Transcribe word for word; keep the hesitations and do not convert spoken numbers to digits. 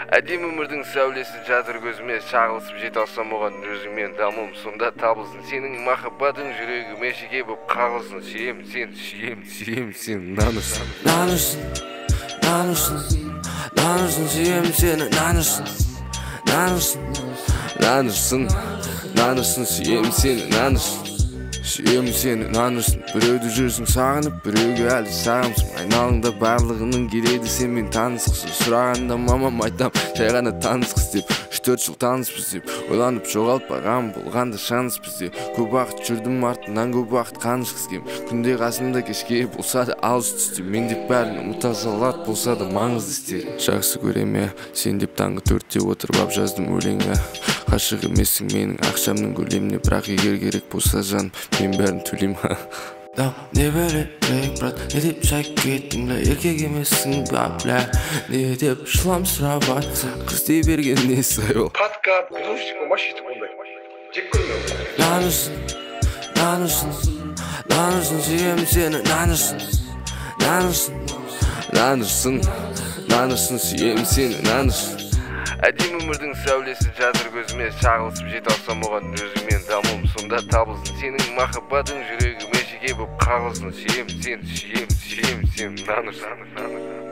Әдемі өмірдің сәулесі жатыр көзіме, шағылысып жете алсам оған өзіңмен дамуым сонда табылсын. Сенің махаббатың жүрегіме шеге боп қағылсын. Сүйем сен, сүйем, сүйем сен, нанышсын. Нанышсын, нанышсын, нанышсын, сүйем сені, нанышсын, нанышсын, Нанышсын, нанышсын, сүйем сені, нанышсын. сүйем сені, нанышсын. Біреуді жүрсің сағынып, біреуге әлі сағымсың. Айналыңда барлығының келеді, сен мен танысқысың. Сұрағанда мамам айтам, жай ғана танысқыз деп. Үш-төрт жыл таныспыз деп, ойланып жоғалтпаған болғанда шанс бізде. Көп уақыт жүрдім артынан, көп уақыт қанышқыз кем. Күнде қасымда кешке болса да алыс түсте. Мен деп бәрін ұмыта салат болса да маңызды істер. Жақсы көреме, сен деп таңғы төртте отырып ап жаздым өлеңі. Қашық емессің менің ақшамның көлеміне, бірақ егер керек болса жан, мен бәрін төлейм. Да, не берек, брат, не деп шайып кеттің, бля, еркек емессің, бля, бля, не деп жылам сұрап атсың, қыз дей берген не сай ол. Қатқа, грузчик, машист қолдай. Жек көрмеу. Нанышсын, нанышсын, нанышсын, сүйем сені, нанышсын, нанышсын, Нанышсын, нанышсын, сүйем сені, нанышсын. Әдемі өмірдің сәулесі жатыр көзіме, шағылысып жете алсам оған өзіңмен дамуым сонда табылсын. Сенің махаббатың жүрегіме шеге боп қағылсын. Сүйем сен, сүйем, сүйем сен, нанышсын.